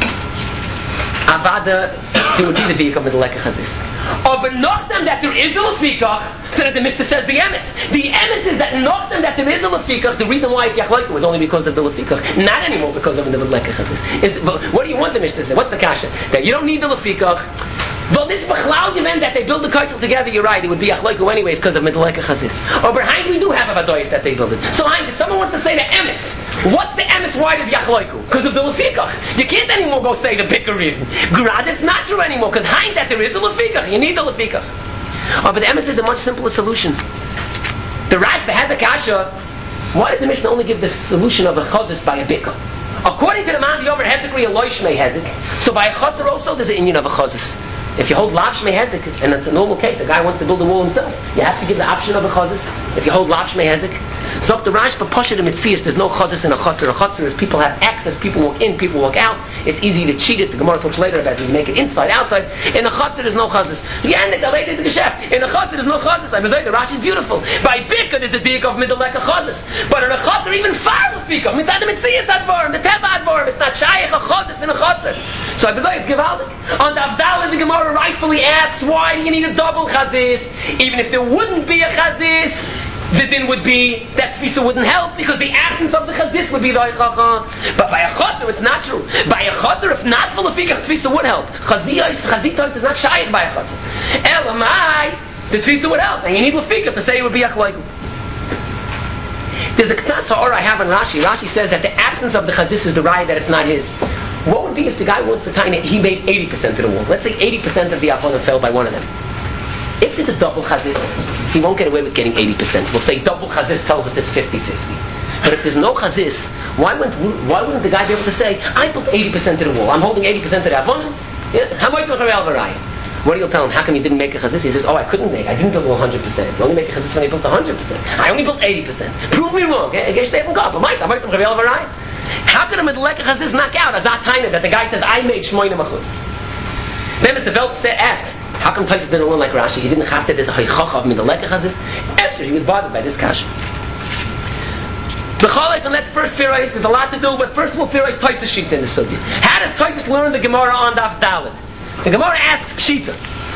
avada, there would be the vehicle with the lekach chazis. But not them that there is a lefikach, so that the Mishnah says the emes. The emes is that not them that there is a lefikach. The reason why it's yachloiku was only because of the lefikach, not anymore because of the lekach chazis. What do you want the Mishnah to say? What's the kasha? That you don't need the lefikach. Well, this b'chlal event that they build the kaisel together, you're right, it would be achloiku anyways because of midalek chazis. Or behind we do have a vadois that they build it. So if someone wants to say the emes, what's the emes? Why does yachloiku? Because of the lefikach. You can't anymore go say the bigger reason. Grad, it's not true anymore because behind that there is a lefikach. You need the lefikach. But the emes is a much simpler solution. The Rashba has a kasha. Why did the Mishnah only give the solution of a chazis by a bika? According to the man, the over hezekri a loishmei hezek. So by a chazir also there's an inyan of a chazis. If you hold lav shmei hezek, and it's a normal case, a guy wants to build a wall himself, you have to give the option of a chazis. If you hold lav shmei hezek, so up the Rashba Pasha the Mitzias, there's no chazis in a chatzir. A chatzir is people have access, people walk in, people walk out. It's easy to cheat it. The Gemara talks later about it. You make it inside, outside. In a chatzir there's no chazis. In a chatzir there's no chazis. I say the Rashi is beautiful. By bika there's a diak of midalek a chazis, but in a chatzir even far lefika. Mitzad the Mitzias advarim, the teva advarim. It's not shayich a chazis in a chatzir. So I say it's givaldik. On the Avdal, the Gemara rightfully asks, why do you need a double chazis? Even if there wouldn't be a chazis, the din would be that tfisa wouldn't help because the absence of the chazis would be the oichacha. But by a chotzer it's not true. By a chotzer, if not for lefikach, tfisa would help. Chazitos is not shayich by a chotzer. Elamai, the tfisa would help, and you need lefikach to say it would be achloiku. There's a k'tas ha'or I have on Rashi. Rashi says that the absence of the chazis is the raya that it's not his. What would be if the guy wants to tiny, he made 80% of the wall? Let's say 80% of the avonim fell by one of them. If there's a double chazis, he won't get away with getting 80%. We'll say double chazis tells us it's 50-50. But if there's no chazis, why wouldn't the guy be able to say, I built 80% of the wall, I'm holding 80% of the avonim? What do you tell him? How come you didn't make a chazis? He says, I didn't build 100%. You only make a chazis when I built 100%. I only built 80%. Prove me wrong. How could a medleka chazis knock out a zat taina that the guy says, I made shmoyne machuz? Then Mr. Welt asks, how come Tosfos didn't learn like Rashi? He didn't have to, there's a haichach of medleka chazis? After he was bothered by this kasha. The Cholek, and let's first Firais, there's a lot to do, but first of all, Firais Tosfos Shita in the Sugya. How does Tosfos learn the Gemara on Daf Dalet? The Gemara asks Pshita.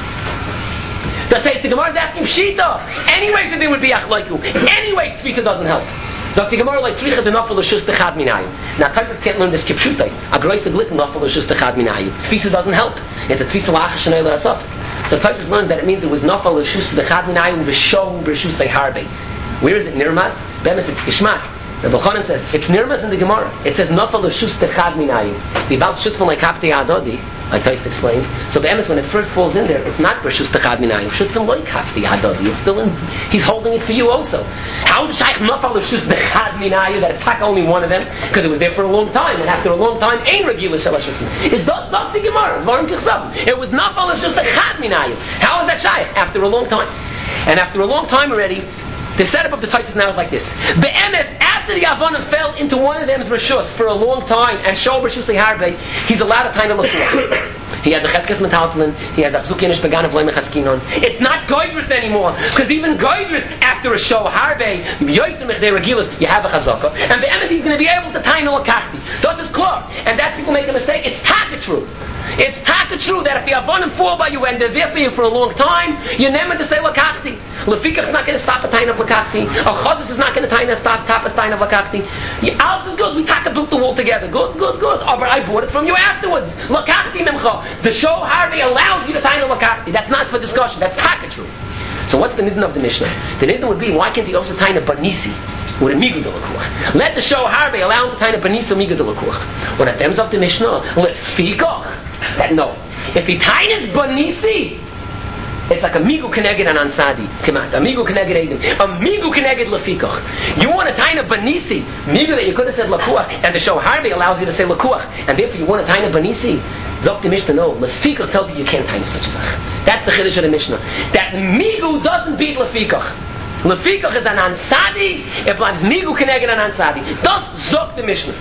That says the Gemara is asking Pshita. Anyway, the thing would be Achlaiku. Anyway, Tfisa doesn't help. So if the Gemara like Tzricha the Nafal L'Shus Techad Minayim. Now Tosfos can't learn this Kipshutai. A Groisa Glit Nafal L'Shus Techad Minayim. Tfisa doesn't help. It's a Tfisa L'Achar Shnei L'Asaf. So Tosfos learned that it means it was Nafal L'Shus Techad Minayim V'Shou B'Shusay Harbe. Where is it? Nirmaz? Bemis it's Kishmak. The Bochanan says it's nirmas in the Gemara. It says nafal l'shus techad minayim. V'val shutfun like hapti adodi, like Tosfos explains. So the emes when it first falls in there, it's not b'shus techad minayim. Shutfun like hapti adodi. It's still in. He's holding it for you also. How is the shaykh nafal l'shus techad minayim that attack only one of them? Because it was there for a long time, and after a long time, ein regila shel shutfun. It's thus up the Gemara. It was nafal l'shus techad minayim. How is that shaykh? After a long time, and after a long time already. The setup of the Tosfos now is like this. Be'emes, after the Avonim fell into one of them's Rishus for a long time and showed Rishusay Harbe, he's allowed to time to look for. He has the Cheskes Metaltlin, he has the Achzuki Nish Began of Loimech Haskinon. It's not Goydris anymore, because even Goydris, after a show Harbe, Yoisimich De Regilas, you have a Chazaka, and Be'emes he's going to be able to time to look Kachti. Thus is clear. And that people make a mistake, it's taka true. It's taka true that if the Avonim fall by you and they're there for you for a long time, you're never to say Lakachti. Lefikach is not going to stop a time of Lakachti. A Chazis is not going to stop a time of Lakachti. Alles is good. We taka built the wall together. Good. Oh, but I bought it from you afterwards. Lakachti Mincha. The show Harvey allows you to time of Lakachti. That's not for discussion. That's taka true. So what's the nidin of the Mishnah? The nidin would be, why can't he also time a Banisi? With a migu de lakuach. Let the show Harvey allow him to tie a banisa migu de lakuach. When it comes up the Mishnah, let fikach. That no. If he ties his banisi, it's like a migu keneged an ansadi. Come on, a migu keneged edim. A migu keneged lefikach. You want to tie a banisi migu that you could have said lakuach, and the show Harvey allows you to say lakuach, and therefore you want to tie a banisi. Zok the Mishnah no. Lefikach tells you can't tie such a zach. That's the chiddush of the Mishnah. That migu doesn't beat lefikach. Lefikach is an ansadi, it belongs migu keneged an ansadi. Thus zok the Mishnah.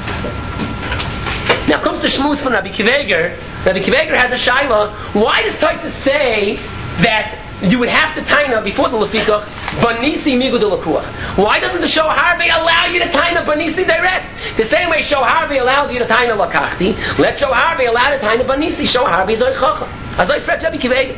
Now comes to shmuz from Rabbi Kiveger. Rabbi Kiveger has a shaila. Why does Tosfos say that you would have to taina before the lefikach banisi migu de lakuach? Why doesn't the show Harvey allow you to taina banisi direct? The same way show Harvey allows you to taina lakachti, let show Harvey allow to taina banisi. Show Harvey is oichacha. As I fret Rabbi Kiveger.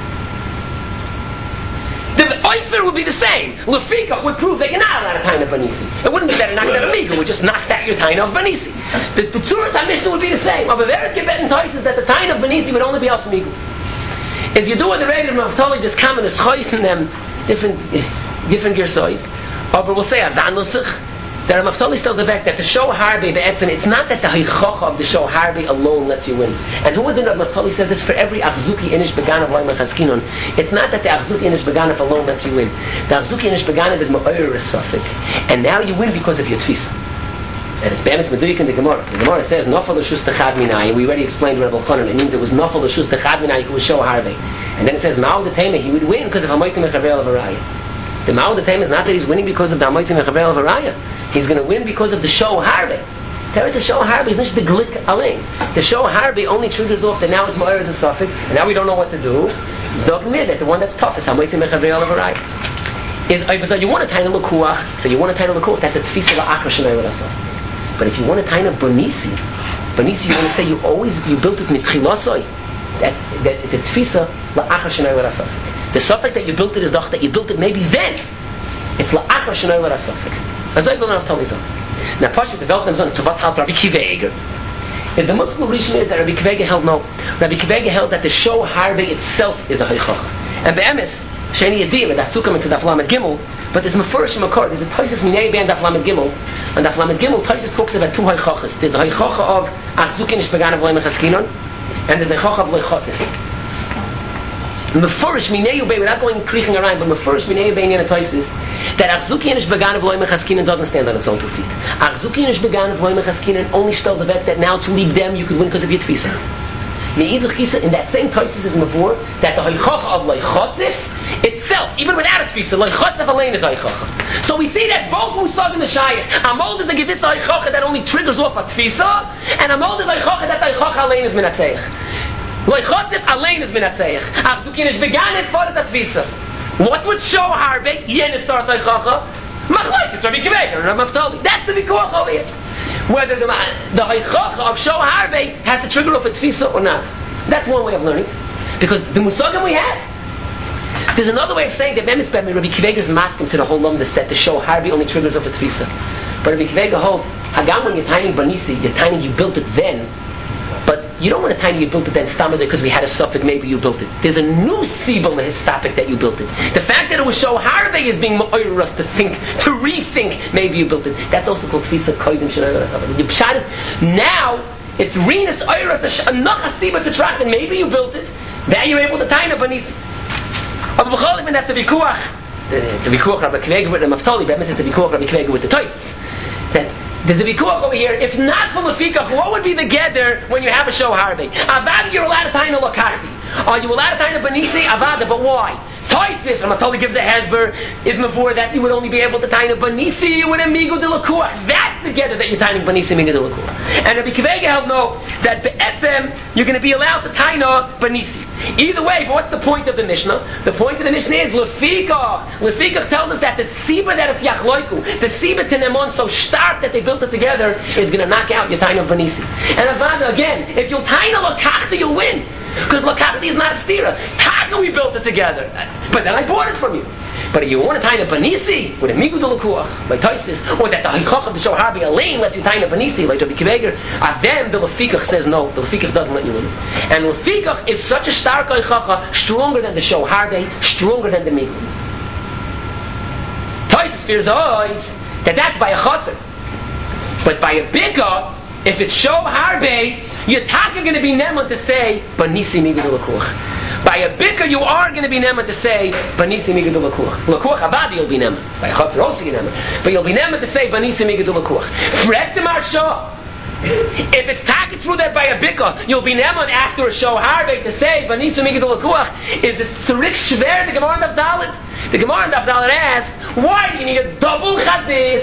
The Oisver would be the same. Lefikach would prove that you're not allowed to taina banisi. It wouldn't be that it knocks out a migu, it just knocks out your taina of banisi. The Tzuras HaMishnah would be the same. Of a very Tibetan Tosfos that the taina of banisi would only be as migu. As you do in the regular Maftali, there's common as choice in them, different gersois. But we'll say azan nusach. That Maftali tells the fact that the show Harbe be'etzim, it's not that the haichacha of the show Harbe alone lets you win. And who would know that Maftali says this for every achzuki inish beganav loymach haskinon? It's not that the achzuki inish beganav alone lets you win. The achzuki inish beganav is ma'oyer suffik, and now you win because of your tfisa. And it's be'emes meduyik in the Gemara. The Gemara says nafal l'shus techad minai. We already explained Rebbe Chanan. It means it was nafal l'shus techad minai who was show Harbe. And then it says ma'al the tema he would win because of hamoitzim echavel of araya. The ma'al the tema is not that he's winning because of the hamoitzim echavel of araya. He's going to win because of the show Harbe. There is a show Harbe, it's not the glik alein. The show Harbe only triggers off that now it's ma'or as a suffix, and now we don't know what to do. Zog mir that the one that's tough is hamoitzim echavel of araya. You want to tie the lakuach, so you want to tie the lakuach. That's a tfisa la'achar shenay l'asaf. But if you want to tie a banisi, you want to say you built it mitchilasoi. That it's a tfisa la'achar shenay l'asaf. The suffix that you built it is that you built it maybe then. It's la'achar shenay l'asaf. As I don't know if Talizah. Now, Pasha developed them to was halt Rabbi Kiveger. Is the Muslim Rishon is that Rabbi Kiveger held no. Rabbi Kiveger held that the show Harbe itself is a haichach. And be'emes sheni yadim that Sukkah and Daf Lamed Gimel. But there's mefurish makor. There's a Tosfos minei ben Daf Lamed Gimel And the Lamed Gimel, Taisus talks about two Haichachas. There's a Haichacha of Achzukin Ish Began of Loy Mechaskinon, and there's a Haichacha of Loy Chotzef. Mefurish Minei Ubei, without going creaking around, but Mefurish Minei Ubei in a Taisus, that Achzukin Ish Began of Loy Mechaskinon doesn't stand on its own 2 feet. Achzukin Ish Began of Loy Mechaskinon only tells the vet that now to leave them you could win because of your Tfisa. Me'idl Chisa, in that same Taisus is before, that the Haichacha of Loy Chotzef itself, even without a Tfisa, Loy Chotzef Alein is Haichacha. So we see that both Musag and the Shayach, Amol is a Gevissa Haichacha that only triggers off a Tfisa, and Amol is Haichacha that Haichacha Alein is Minatzeich. Loy Chotzef Alein is Minatzeich. Achzukin Ish Began it for the Tfisa. What would show Harbe? Yen start Haichacha. Machlaikis Rabbi Akiva Eiger and Rabbi Naftali. That's the Vikuach over here. Whether the Haichacha of Show Harbe has to trigger off a Tfisa or not. That's one way of learning. Because the Musagim we have. There's another way of saying that Rabbi Akiva Eiger is masking to the whole lumdus that the Show Harbe only triggers off a Tfisa. But Rabbi Akiva Eiger holds, Hagam when you're tiny Banisi, you're tiny, you built it then. But you don't want to tiny you built it then stamazah because we had a suffix, maybe you built it. There's a new sibel in his topic that you built it. The fact that it was show harve is being ma'oirus to think, to rethink, maybe you built it. That's also called tfisa koidim shenayla. The pshat is, now it's renus oirus anach asiba to track and maybe you built it. Then you're able to tiny banis. But b'cholim, that's a vikuach. It's a vikuach Rabbi Akiva Eiger with the Naftali, but it's a vikuach Rabbi Akiva Eiger with the Taisus. There's a vikuach over here. If not for lefikach, what would be the gather when you have a show harve? Avada, you're allowed to tie no lakachti. Are you allowed to tie no banisi? Avada, but why? Toisis, Ramatoli gives a hezber, is before that you would only be able to tie no banisi with a migu de lakuach. That's the gather that you're tying banisi migu de lakuach. And Rabbi Akiva Eiger held no that be'etzem you're going to be allowed to tie no banisi. Either way, but what's the point of the Mishnah? The point of the Mishnah is lefikach. Lefikach tells us that the siba that it's yachloiku, the siba tenemon so stark that they built it together is going to knock out your taina banisi. And avada again, if you'll taina lakachta, you'll win. Because lakachta is not a stira. Taka we built it together, but then I bought it from you. But if you want to taina banisi with a migu de lakuach, like Taisvis, or that the haichach of the show harbi alain lets you taina banisi, like Rabbi Akiva Eiger, then the lefikach says no. The lefikach doesn't let you win. And lefikach is such a stark haichacha, stronger than the show harbi, stronger than the migu. Taisvis fears always that that's by a chotzer. But by a bika, if it's show harbe, you're talking going to be neman to say banisi migu de lakuach. By a bika, you are going to be neman to say banisi migu de lakuach. Lakuach abadi you'll be neman. By a chotzer also you neman, but you'll be neman to say banisi migu de lakuach. Frektem arsha. If it's talking through that by a bika, you'll be neman after a show harbe to say banisi migu de lakuach. Is it surik shver the Gemara of Dalit? The Gemara in Abdallah asks, why do you need a double chadis?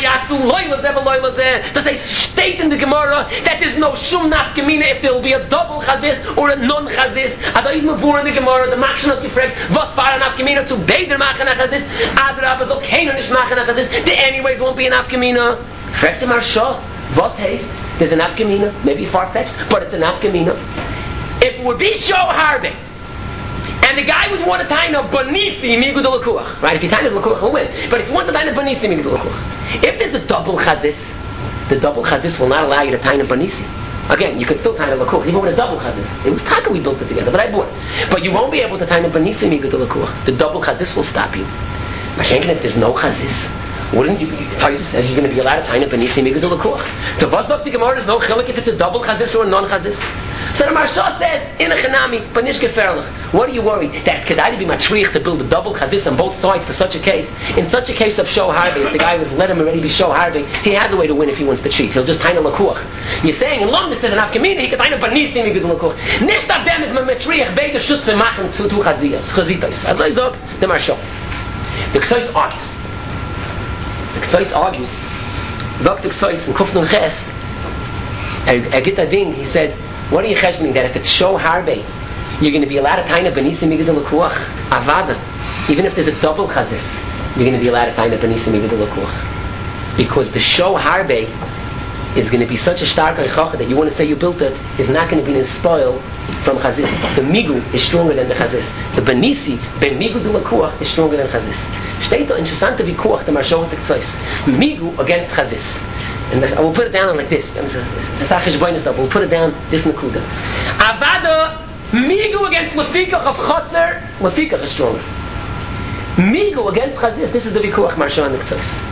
Does they state in the Gemara that there's no shum nafkamina if there will be a double chadis or a non chadis? Adois mavur in the Gemara, the makshan of gefregt, was fara nafkamina to beider machen a chadis, adrab azol keiner nish machen a chadis, there anyways won't be an nafkamina. Fregt him arsha, was haste, there's an nafkamina, maybe far-fetched, but it's an nafkamina. If it would be show harbe, and the guy would want to tie no banisi migu de lakuach, right? If you tie no lakuach, he'll win. But if he wants to tie no banisi migu de lakuach, if there's a double chazis, the double chazis will not allow you to tie no banisi. Again, you could still tie no lakuach, even with a double chazis. It was taka we built it together, but I bought it. But you won't be able to tie no banisi migu de lakuach. The double chazis will stop you. Mashenkin, if there's no chazis, wouldn't you? Taisus says you're going to be allowed to tie no banisi migu de lakuach. To vazok the Gemara, there's no chilik if it's a double chazis or a non chazis. So the Marsha said, in a chanami, banish geferlich. What are you worried? That it's kedai to be matzriach to build a double chazis on both sides for such a case. In such a case of show harbe, if the guy was let him already be show harbe, he has a way to win if he wants to cheat. He'll just taina lakuach. You're saying in London there's an afkamina, he can taina banisi migud lakuach. Nichts of them is matzriach beide shutze machen zu two chazitas. As I zog, the Marsha. The Ksois argues. The Ksois argues. Zog the Ksois in Kufnun Ches. Get a ding. He said, what are you cheshboning that if it's show harbe, you're going to be allowed to taina banisi migud lakuach avada, even if there's a double chazis, you're going to be allowed to taina banisi migud lakuach, because the show harbe is going to be such a stark haichacha that you want to say you built it is not going to be spoiled from chazis. The migu is stronger than the chazis. The banisi ben migu de lakuach is stronger than chazis. Steht da interessante vikuach the Marsha with the Ksois. Migu against chazis. And I will put it down like this. We'll put it down this nakuda. Avada migu against lefikach of chotzer. Lefikach is stronger. Migu against chazis. This is the vikuach Marsha and the Ksois.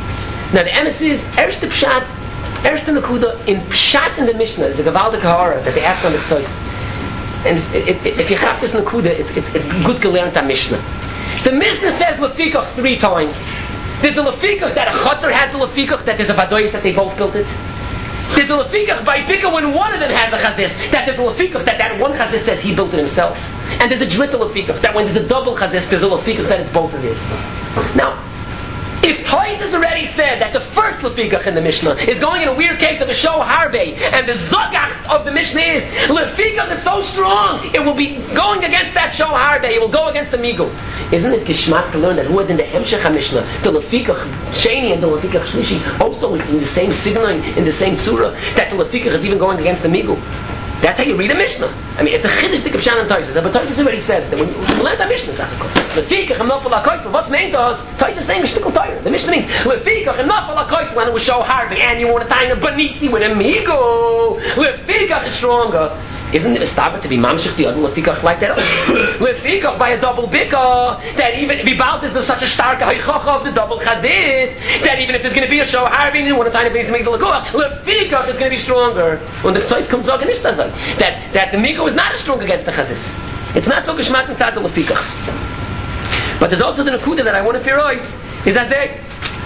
Now the emes is erste pshat, erste nekuda in pshat in the Mishnah is a gewaldige hara that they ask on the tzois. And if you have this nekuda, it's good to learn that Mishnah. The Mishnah says lefikach 3 times. There's a lefikach that a chotzer has a lefikach that there's a vadois that they both built it. There's a lefikach by bika when one of them has a chazis that there's a lefikach that one chazis says he built it himself. And there's a dritta lefikach that when there's a double chazis there's a lefikach that it's both of his. Now, if Toys has already said that the first lefikach in the Mishnah is going in a weird case of a show harbe, and the zogach of the Mishnah is lefikach is so strong, it will be going against that show harbe, it will go against the migu. Isn't it geschmack to learn that who is in the Hemshech Mishnah, the lefikach sheni and the lefikach shlishi also is in the same signal, in the same surah, that the lefikach is even going against the migu? That's how you read a Mishnah. I mean, it's a chiddush dik of Shan and Toysis. But Toysis already says that when you learn the Mishnah, lefikach and nafal hakoisel. What's meant to us? Toysis is saying a shtickle Torah. The Mishnah means lefikach and nafal hakoisel, and it will show harvey, and you want to tie in a banisi with a migo. Lefikach is stronger. Isn't it a stabbat to be mamshich the other lefikach like that? Lefikach by a double bika, that even Bibalt is such a stark haichacha of the double chazis, that even if there's going to be a show harvey, and you want to tie in a banisi with a lefikach, lefikach is going to be stronger. When the Tzais comes out, that the migo is not as strong against the chazis. It's not so geschmack inside the lefikachs. But there's also the nekuda that I want to fear is as they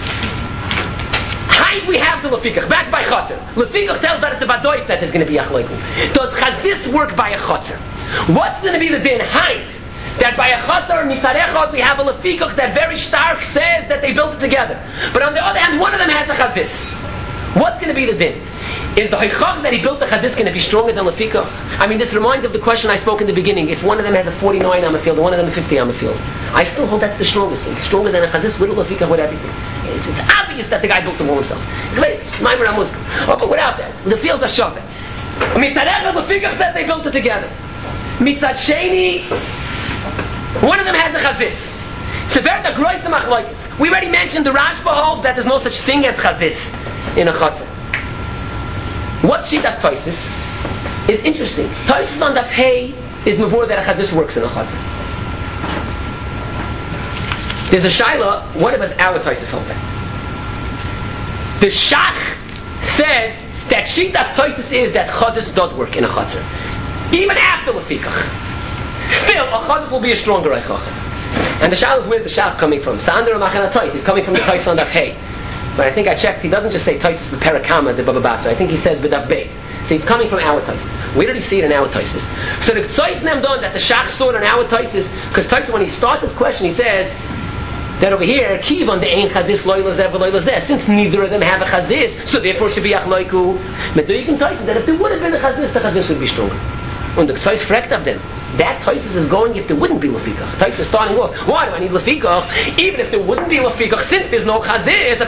hide we have the lefikach back by chotzer. Lefikach tells that it's a badois that is going to be achleiku. Does chazis work by a chotzer? What's going to be the din? Hide that by a chotzer mitzarechot we have a lefikach that very stark says that they built it together. But on the other hand, one of them has a chazis. What's going to be the din? Is the haichach that he built the chazis going to be stronger than lefikach? I mean, this reminds of the question I spoke in the beginning. If one of them has a 49 on the field, and one of them a 50 on the field, I still hold that's the strongest thing. Stronger than a chazis with a lefikach with everything. It's obvious that the guy built the wall himself. But without that, the fields are shoved. Mitzarech lefikach said they built it together. Mitzad sheni, one of them has a chazis. We already mentioned the Rashba holds that there's no such thing as chazis in a chatzah. What Shitas Toysis is interesting. Toysis on the Pei is mavur that a chazis works in a chatzah. There's a shaila. What about our Toysis hold that? The Shach says that Shitas Toysis is that chazis does work in a chatzah, even after lefikach. Still, a chazis will be a stronger eichach. And the shaila is where's the Shach coming from? Sander Machana Toys. He's coming from the Toysis on the Pei. But I think I checked, he doesn't just say Toysis with Parakama, the Baba Basra. I think he says B'dav Beit. So he's coming from our Toysis. We already see it in our Toysis. So the Toysis nem done that the Shach saw it in our Toysis, because Toysis, when he starts his question, he says that over here, Kivan the Ein Chazis Lo Yilazeh V'Lo Yilazeh. Since neither of them have a Chazis, so therefore it should be Achloiku. But the Riken Toysis that if there would have been a Chazis, the Chazis would be stronger. And the Toysis frekt of them. That Toysis is going if there wouldn't be lefikach. Toysis is starting off. Why do I need lefikach? Even if there wouldn't be lefikach, since there's no chazis,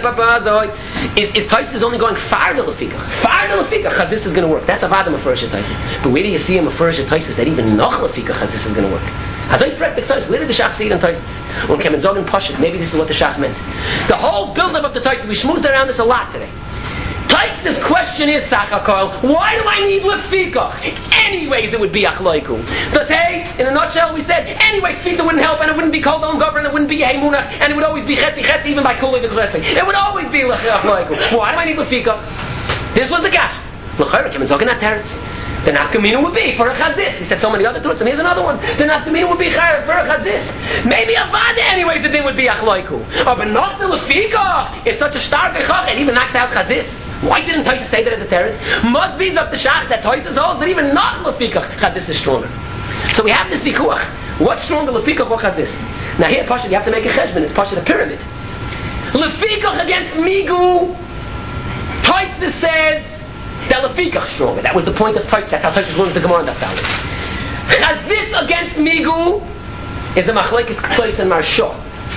is Toysis only going far to lefikach? Far to lefikach, chazis is going to work. That's a vadam of Toysis. But where do you see him of Toysis that even noch lefikach chazis is going to work? As I frek the Toysis, where did the Shach see it in Toysis? When Kemen Zogan Pashit, maybe this is what the Shach meant. The whole build-up of the Toysis, we schmoozed around this a lot today. Toysis' question is, Sachakol, why do I need lefikach? Anyways, it would be achloiku. Thus, hey, in a nutshell, we said, anyways, tfisa wouldn't help, and it wouldn't be called on government, it wouldn't be heimunach, and it would always be chetzi, even by kuli v'chletzi. It would always be achloiku. Why do I need lefikach? This was the gash. L'chayra, Kemen Zogan at teretz. The nafkamina would be for a chazis. We said so many other truths, and here's another one. The nafkamina would be for a chazis. Maybe a vada, anyways, the thing would be achloiku. But not the lefikach. It's such a stark echach, and even knocks out chazis. Why didn't Toysis say that as a teretz? Must be up the Shach that Toysis holds that even not lefikach chazis is stronger. So we have this vikuach. What's stronger, lefikach or chazis? Now here, Pasha, you have to make a cheshbon. It's Pasha the pyramid. Lefikach against migu. Toysis says that lefikach is stronger. That was the point of Toysis. That's how Toysis learns the Gemara in that valley. Chazis against migu is the machlekes Ktsois and Marsha.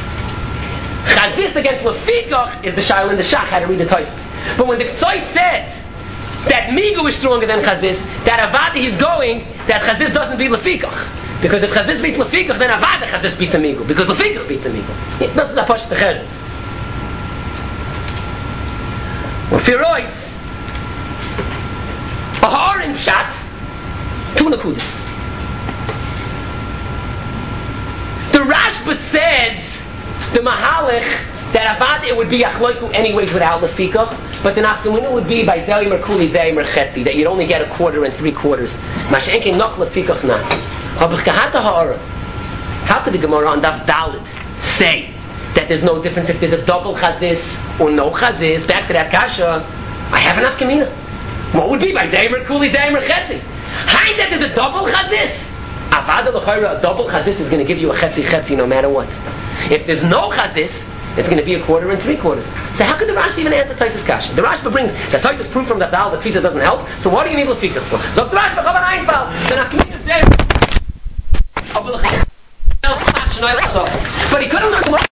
Chazis against lefikach is the shail in the Shach how to read the Toysis. But when the Ktsois says that Migu is stronger than Chazis, that Avada he's going, that Chazis doesn't beat Lefikach. Because if Chazis beats Lefikach, then Avada Chazis beats a Migu. Because Lefikach beats a Migu. This is a Pashat Cheshbon. Well, Firois, a har in Pshat, two Nakudis. The Rashba says, the Mahalech, that avad it would be achloiku anyways without lefikach, but the nafkamina would be by zayim or kuli zayim or chetzi, that you'd only get a quarter and 3/4. Mashenke noch lefikach not. How could the Gemara on Daf Dalet say that there's no difference if there's a double chazis or no chazis? Back to that kasha, I have an nafkamina. What would be by zayim or kuli zayim or chetzi? How that there's a double chazis? Avad l'chayra, a double chazis is going to give you a chetzi no matter what. If there's no chazis, it's going to be a quarter and 3/4. So how could the Rashba even answer Taisus kasha? The Rashba brings that Taisus proof from the Dal that Tfisa doesn't help. So what do you need lefikach for? So the Rashba come on Einfall. Then Achimid says, but he couldn't learn